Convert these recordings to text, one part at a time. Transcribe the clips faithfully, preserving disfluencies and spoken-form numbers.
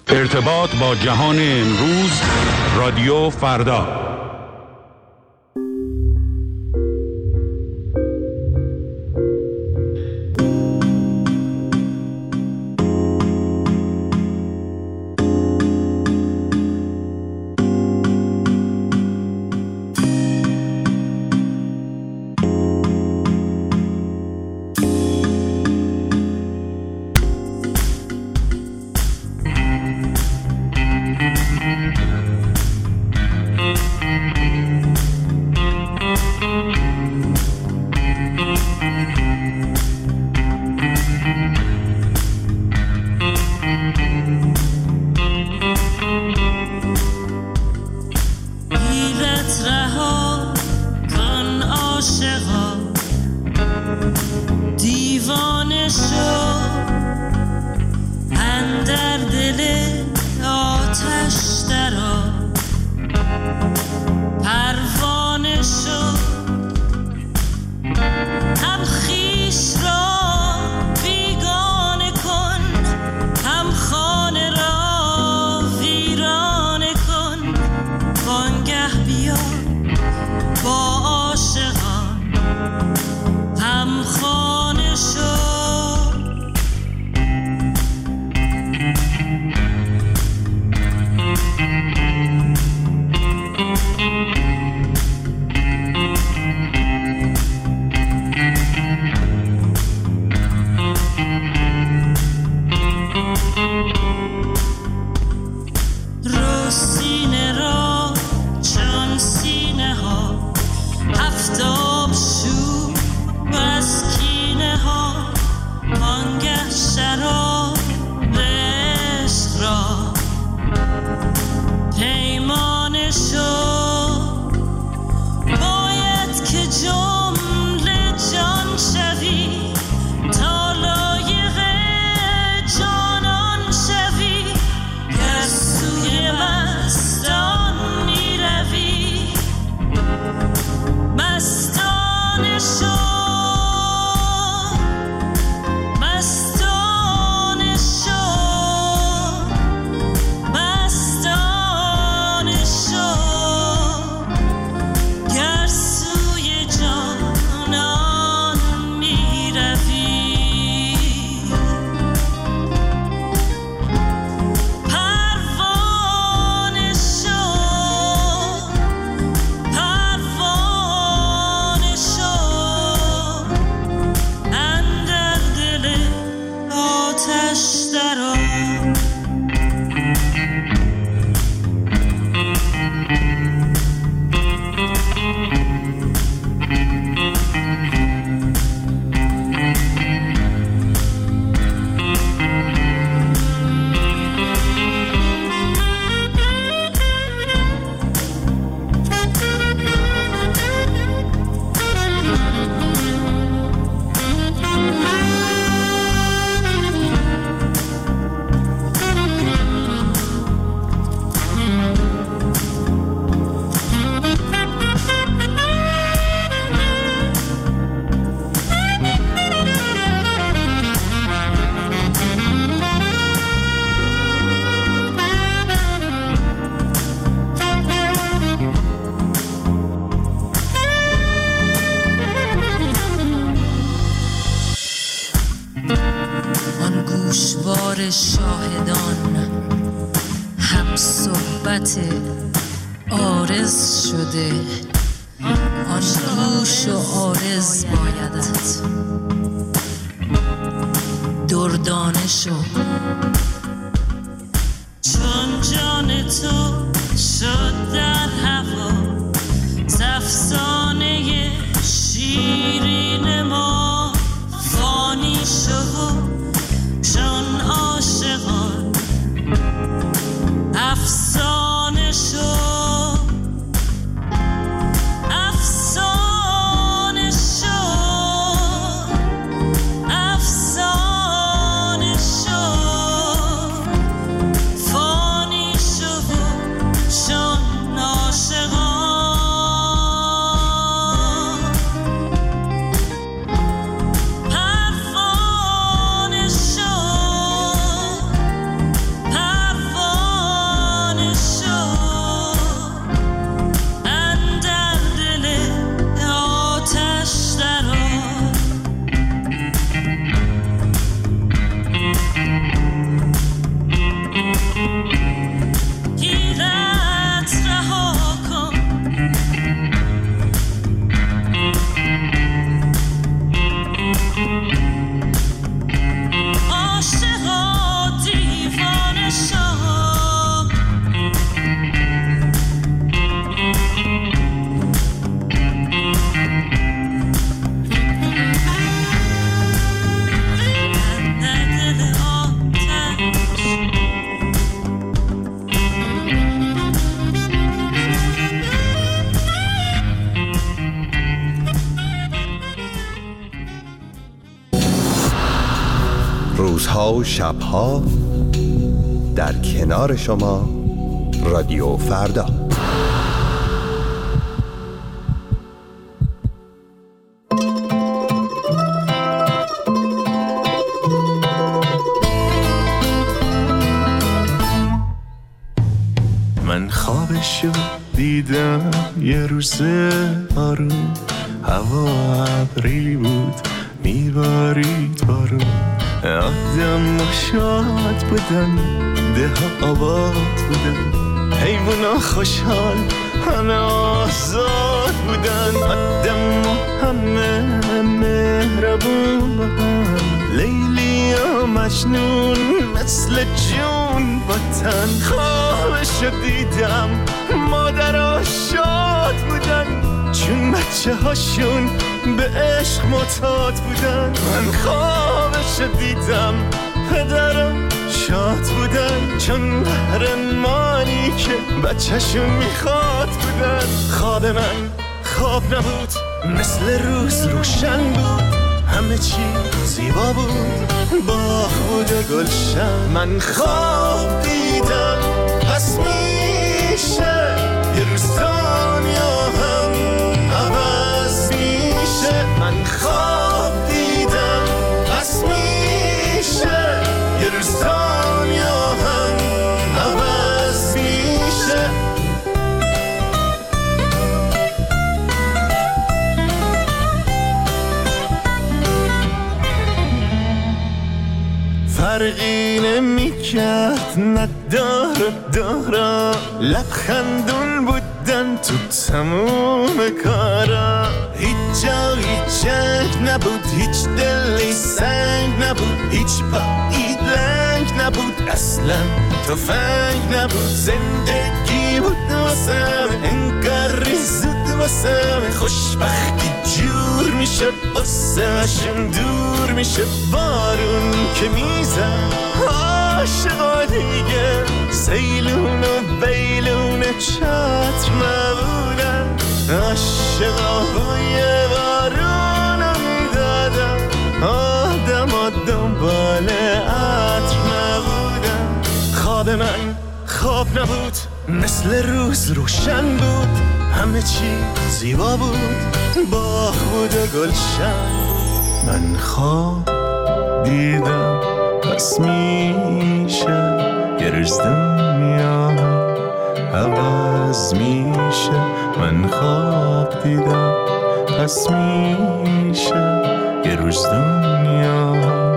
ارتباط با جهان امروز، رادیو فردا. شاهدان هم صحبت عارض شده، آن گوش و عارض بایدت دردانه شو، چون جان تو شد در هوا زفسانه شیرین ما فانی شو، چون عاشقان افسانه شو، افسانه شو، افسانه شو. روزها و شبها در کنار شما رادیو فردا. من خوابشو دیدم یه روز آروم، هوا ابری بود میبارید بارون، آدم شاد بودن، ده ها آباد بودن، حیونا خوشحال همه آزاد بودن، آدم همه مهربون با هم، لیلی و مجنون مثل جون با تن. خوابشو دیدم مادرها شاد بودن، چون بچه هاشون به عشق معتاد بودن. من خوابشو دیدم پدرم شاد بودن، چون قهرمانی که بچه‌شون میخواد بودن. خواب من خواب نبود، مثل روز روشن بود، همه چی زیبا بود، باغ بود و گلشن. من خواب دیدم پس میشه یه روز دنیا هم عوض میشه. من خواب دیدم پس میشه یه روز دنیا هم عوض میشه. فرقی نمی‌کرد ندار و دارا، لبخندون بودن تو تموم کارا. هیچ جا هیچ جنگ نبود، هیچ دلی سنگ نبود، هیچ پایی لنگ نبود، اصلا تفنگ نبود. زندگی بود واسم انگار زود واسم، خوشبختی جور میشد واسهشون دور میشه. بارون که میزن عاشقا دیگه، سیلون و بیلون چتر نبودن، عاشقا بوی بارون میدادن، آدم ها دنبال عطر نبودن. خواب من خواب نبود، مثل روز روشن بود، همه چی زیبا بود، باغ بود و گلشن. من خواب دیدم پس میشه یه روز دنیا عوض میشه. من خواب دیدم پس میشه یه روز دنیا.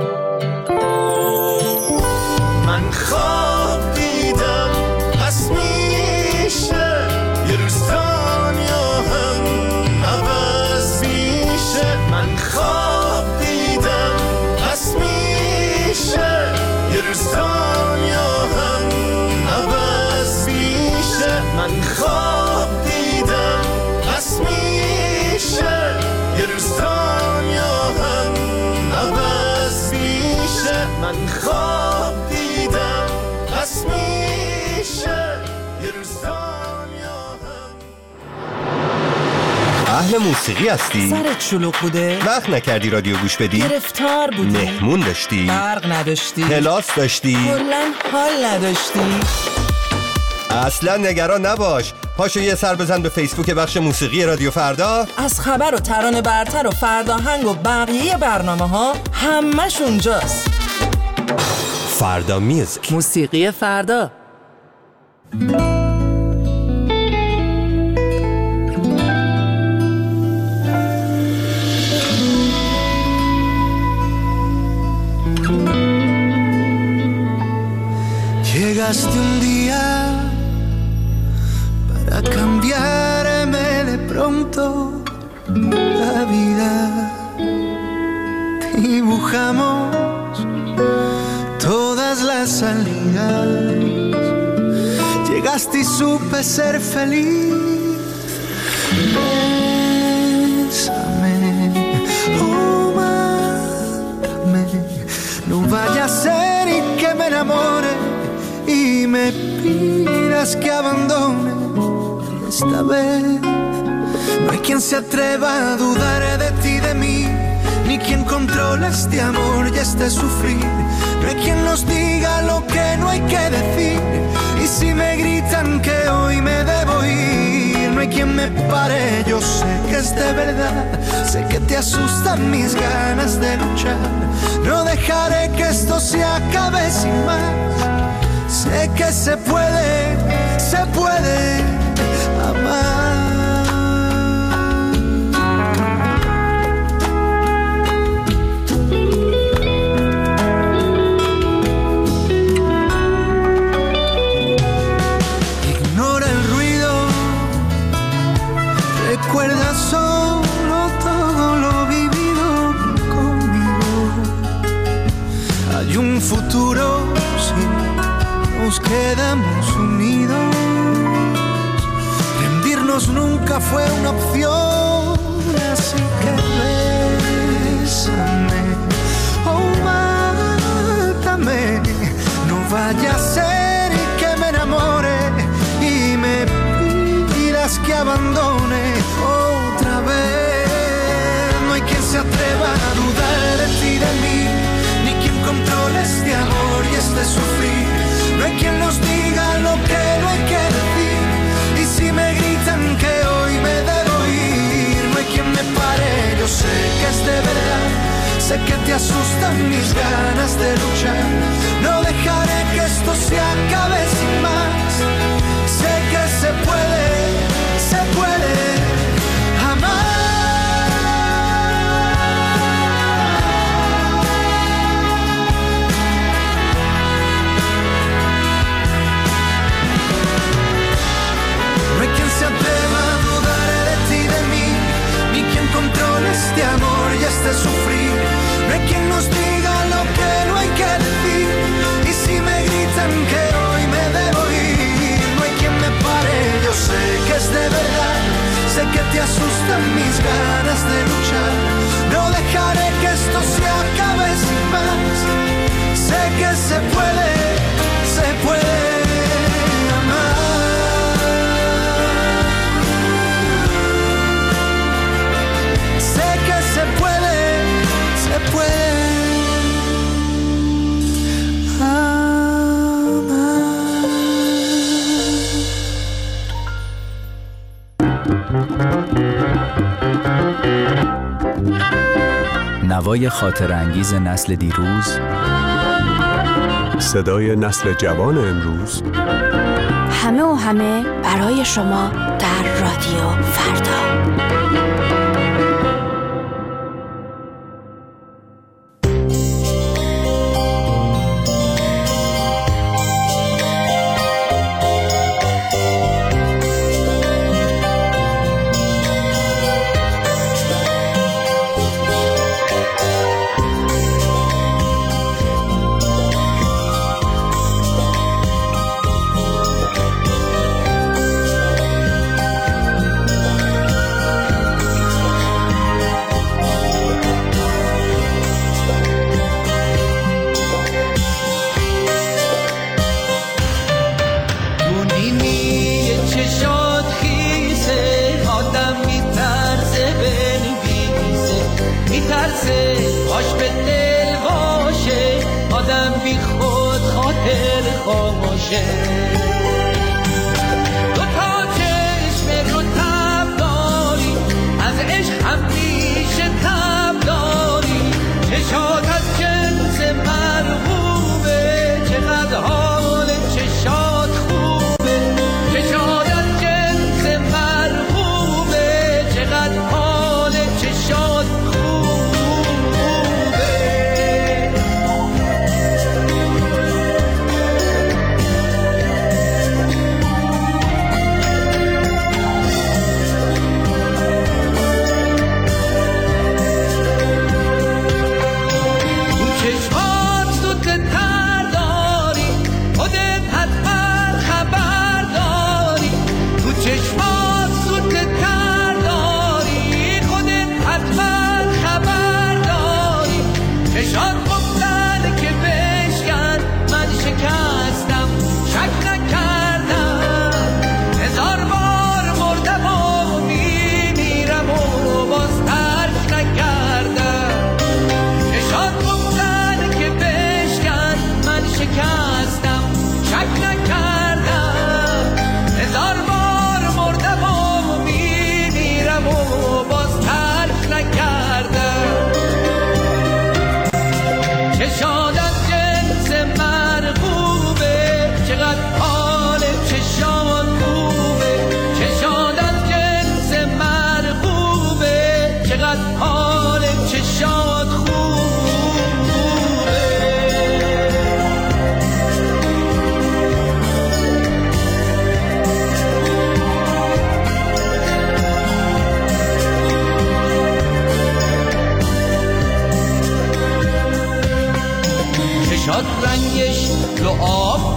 من خواب دیدم پس میشه یه روز دنیا هم عوض میشه. من خواب دیدم پس میشه یه روز دنیا هم عوض میشه. من خواب دیدم پس میشه یه روز دنیا هم عوض میشه. من خواب دیدم پس میشه یه روز دنیا هم. اهل موسیقی هستی؟ سرت شلوغ بوده؟ وقت نکردی رادیو گوش بدی؟ گرفتار بودی؟ مهمون داشتی؟ برق نداشتی؟ کلاس داشتی؟ کلاً حال نداشتی؟ اصلا نگران نباش، پاشو یه سر بزن به فیسبوک بخش موسیقی رادیو فردا. از خبر و ترانه برتر و فرداهنگ و بقیه برنامه ها همش اونجاست. فردا میوزیک، موسیقی فردا. Llegaste un día para cambiarme de pronto la vida. Dibujamos todas las salidas. Llegaste y supe ser feliz. Bésame, oh, mátame. No vaya a ser y que me enamore y me pidas que abandone. Esta vez no hay quien se atreva a dudar de ti, de mí, ni quien controla este amor y este sufrir. No hay quien nos diga lo que no hay que decir. Y si me gritan que hoy me debo ir, no hay quien me pare, yo sé que es de verdad. Sé que te asustan mis ganas de luchar. No dejaré que esto se acabe sin más. Sé que se puede, se puede amar. Recuerda solo todo lo vivido conmigo. Hay un futuro si nos quedamos unidos. Rendirnos nunca fue una opción, así que bésame, oh mátame. No vaya a ser que me enamore y me pidas que abandone otra vez. No hay quien se atreva a dudar de ti, de mí, ni quien controle este amor y este sufrir. No hay quien nos diga lo que no hay que decir. Y si me gritan que hoy me debo ir, no hay quien me pare, yo sé que es de verdad. Sé que te asustan mis ganas de luchar. No dejaré que esto se acabe sin más. Sé que se puede, se puede amar. No hay quien se atreva a dudar de ti, de mí, ni quien controle este amor y este sufrir. No hay quien nos diga lo que no hay que decir. Y si me gritan que hoy me debo ir, no hay quien me pare, yo sé que es de verdad. Sé que te asustan mis ganas de luchar. No dejaré que esto se acabe sin más. Sé que se puede, se puede amar. Sé que se puede, se puede نوای خاطر انگیز نسل دیروز، صدای نسل جوان امروز، همه و همه برای شما در رادیو فردا.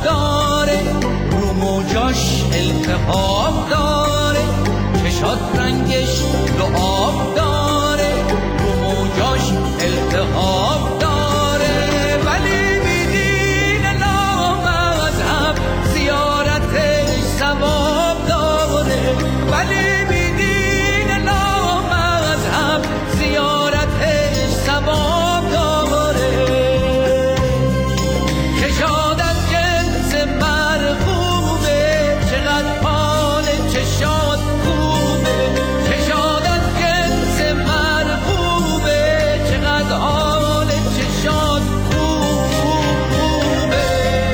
داره، رو موجاش التهاب داره، چشات رنگش لعاب داره، رو موجاش التهاب داره، ولی بیدین نامذهب زیارتش ثواب داره، ولی بیدین نامذهب زیارتش ثواب داره. کشاد از جنس مرغوبه، چقدر حال چشاد خوبه، کشاد از جنس مرغوبه، چقدر حال چشاد خوبه.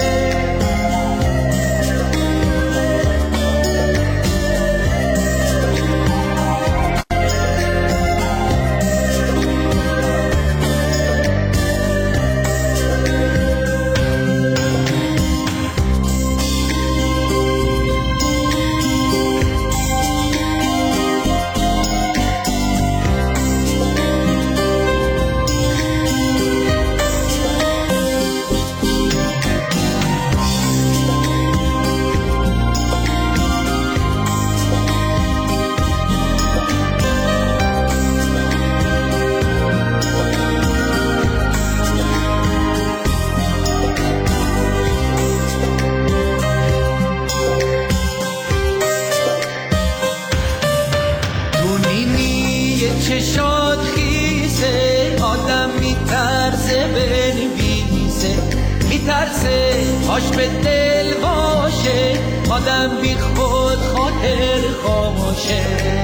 چشات خیزه، آدم میترسه بنویسه، میترسه هاش به دل باشه، آدم بی خود خاطر خاموشه.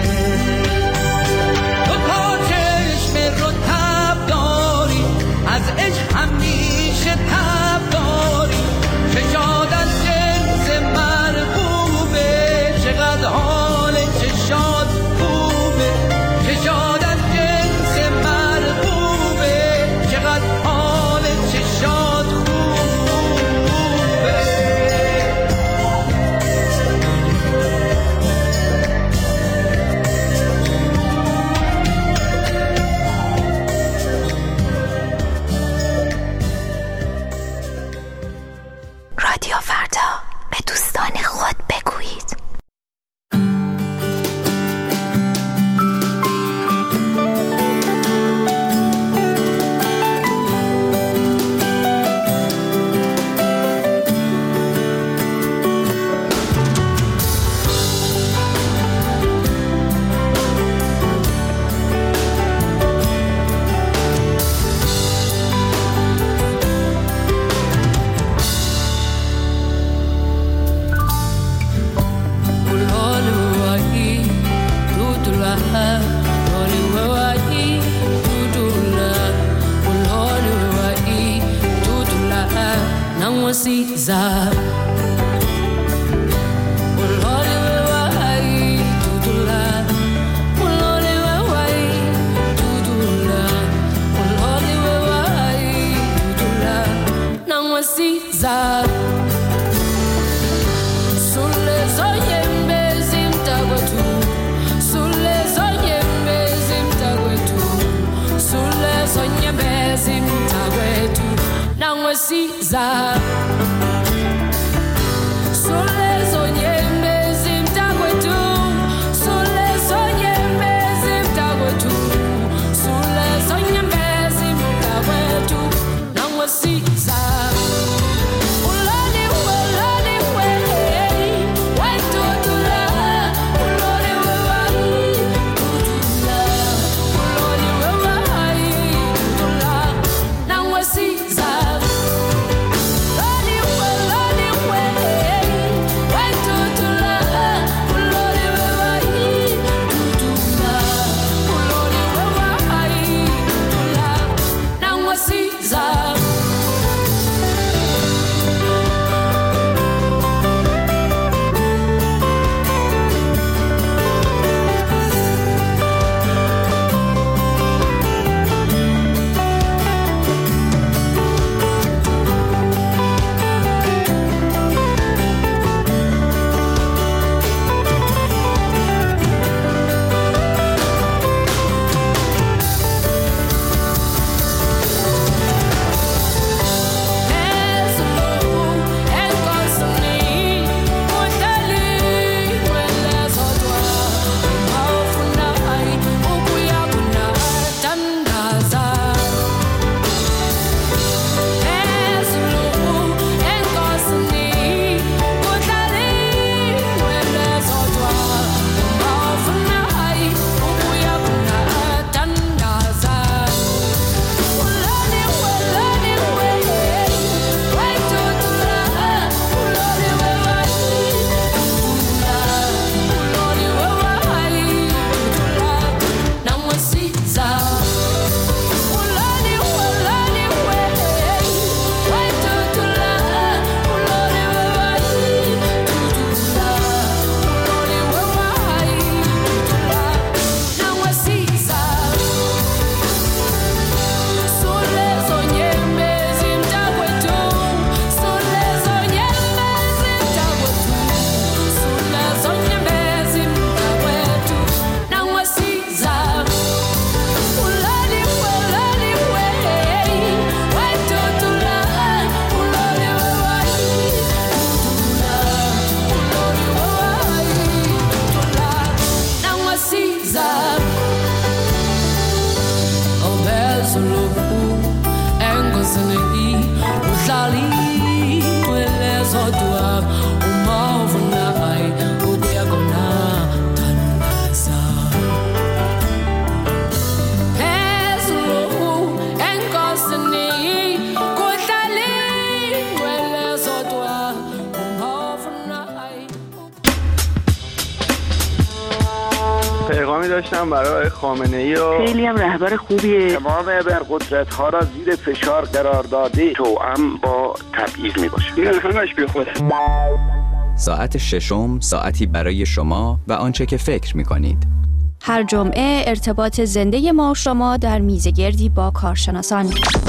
تو تا چشم رو تب داری، از عشق همیشه تب داری، چشات از جنس مرغوبه، چقدر حال چشات خوبه، چشات از جنس مرغوبه، چقدر حال چشات خوبه. رادیو فردا، به دوستان خود بگویید. Caesar. Caesar. Sulle zoyembe zimtagwetu, sulle zoyembe zimtagwetu, sulle zoyembe zimtagwetu, nangwe Caesar. Sulle zoyembe zimtagwetu, sulle zoyembe zimtagwetu, sulle zoyembe zimtagwetu, nangwe Caesar. Caesar. پیغامی داشتم برای خامنه‌ای و خیلی هم رهبر خوبیه. تمام ابرقدرت‌ها را زیر فشار قرار داده، توأم با تبعیض میباشه. این همش بیخوده. ساعت ششم ساعتی برای شما و آنچه که فکر می‌کنید. هر جمعه ارتباط زنده ما و شما در میزگردی با کارشناسان.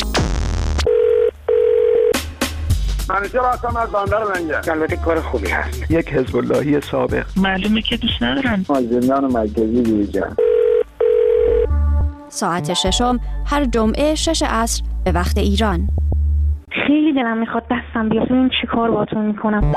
منیجر هستم از بندر لنگر. البته کار خوبی هست. یک حزب اللهی سابق. معلومه که دوست ندارن. از زندان مرکزی بیرون. ساعت ششم هر جمعه شش عصر به وقت ایران. خیلی دلم میخواد دستم بیاد ببین چی کار باهاتون میکنم.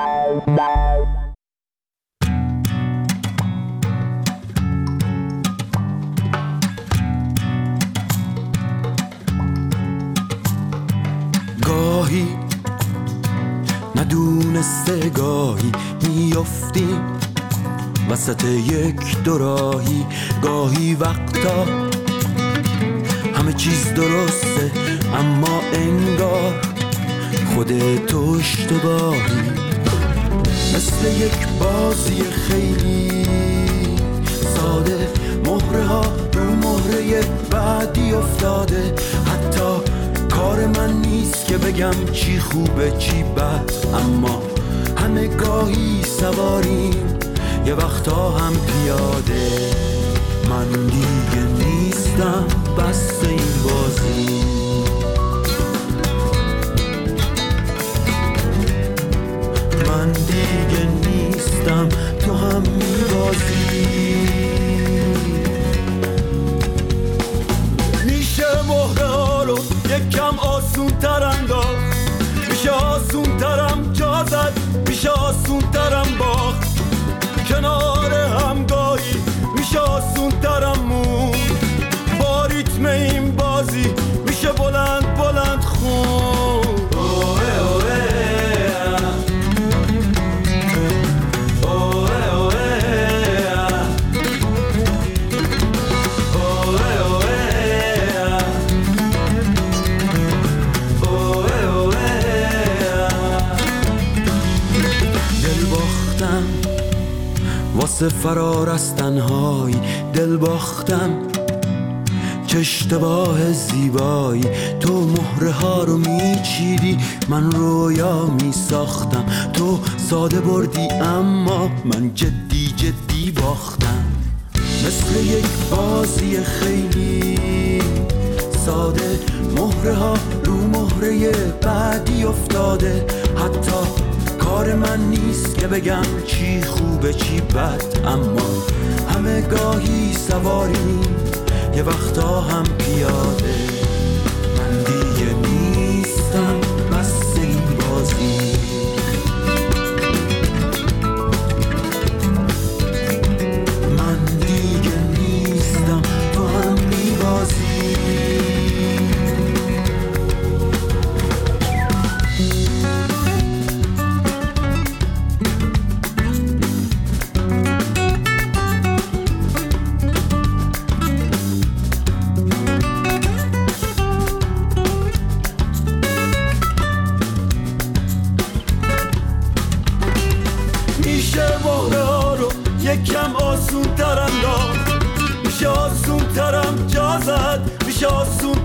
گاهی ندونسته گاهی میافتیم وسط یک دوراهی، گاهی وقتا همه چیز درسته اما انگار خودت تو اشتباهی، مثل یک بازی خیلی ساده، مهره ها رو مهره بعدی افتاده، حتی کار من نیست که بگم چی خوبه چی بد، اما همه گاهی سواریم یه وقتا هم پیاده. من دیگه نیستم بس این بازی، من دیگه نیستم تو هم میبازی. میشه مهره ها رو یکم آسون تر انداخت، میشه آسون ترم جا زد، میشه آسون ترم باخت، کنار همگاهی میشه آسون ترم مون، با ریتم این بازی میشه بلند بلند خون. اوه اوه واسه فرار از تنهایی، دل باختم چه اشتباه زیبایی، تو مهره ها رو میچیدی من رویا میساختم، تو ساده بردی اما من جدی جدی باختم، مثل یک بازی خیلی ساده، مهره ها رو مهره بعدی افتاده، حتی کار من نیست که بگم چی خوبه چی بد، اما همه گاهی سواریم یه وقتا هم پیاده. من دیگه نیستم بس این بازی، من دیگه نیستم تو هم میبازی. یکم آسون تر انداخت، میشه آسون ترم جا زد، میشه آسون